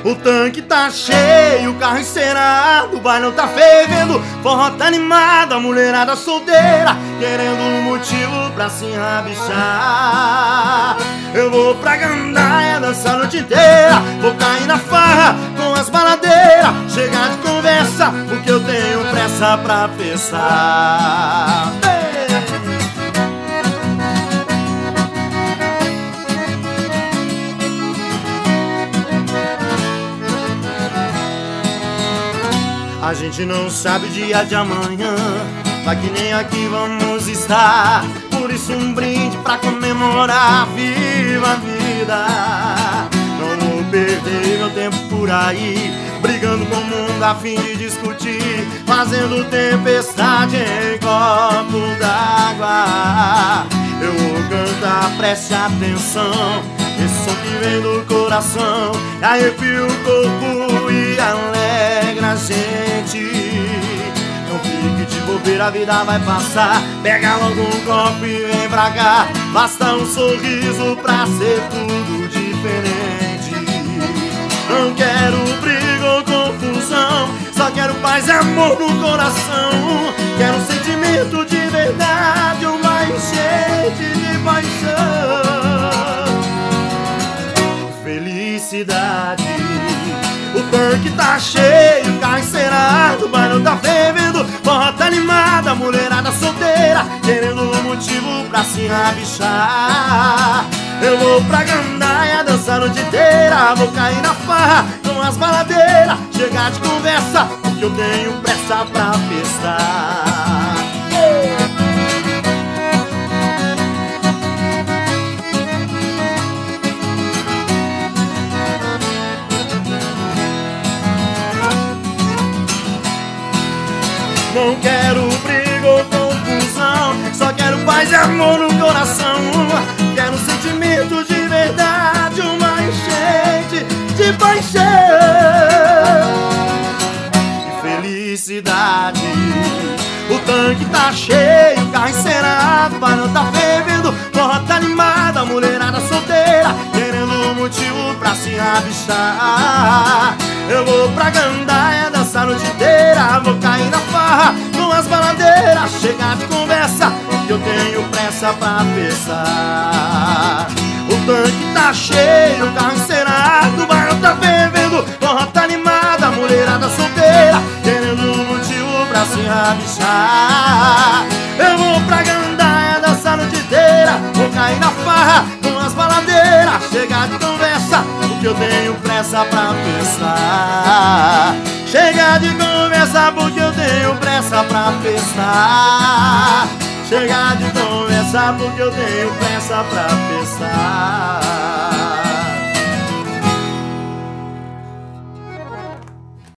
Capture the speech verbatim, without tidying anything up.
O tanque tá cheio, o carro encerado, o bailão tá fervendo, forró tá animado, a mulherada solteira querendo um motivo pra se rabichar. Eu vou pra gandaia, dançar a noite inteira, vou cair na farra com as baladeiras, chegar de conversa, porque eu tenho pressa pra pensar. A gente não sabe o dia de amanhã, vai que nem aqui vamos estar. Por isso um brinde pra comemorar, viva a vida. Não vou perder meu tempo por aí, brigando com o mundo a fim de discutir, fazendo tempestade em copo d'água. Eu vou cantar, preste atenção, esse som que vem do coração arrepia o corpo e alegra a gente. Não fique de bobeira, a vida vai passar, pega logo um copo e vem pra cá. Basta um sorriso pra ser tudo diferente. Não quero briga ou confusão, só quero paz e amor no coração. Quero um sentimento de verdade, uma enchente de paixão, felicidade. O tanque tá cheio, o carro encerado, o bailão tá fervendo, forró tá animada, a mulherada solteira querendo um motivo pra se rabichar. Eu vou pra gandaia, dançar a noite inteira, vou cair na farra com as baladeiras, chegar de conversa, porque eu tenho pressa pra festar. Não quero briga ou confusão, só quero paz e amor no coração. Quero um sentimento de verdade, uma enchente de paixão e felicidade. O tanque tá cheio, o carro encerado, o bailão tá fervendo, forró tá animada, a mulherada solteira querendo um motivo pra se rabichar. Eu vou pra gandaia, dançar a noite inteira, vou cair na farra com as baladeiras, chegar de conversa, que eu tenho pressa pra pensar. O tanque tá cheio, o carro encerado, o bairro tá fervendo, forró tá animada, a mulherada solteira querendo um motivo pra se rabichar. Eu vou pra gandaia, dançar a noite inteira, vou cair na farra com as baladeiras, chegar de conversa, porque eu tenho pressa pra pensar. Chega de conversa, porque eu tenho pressa pra pensar. Chega de conversa, porque eu tenho pressa pra pensar.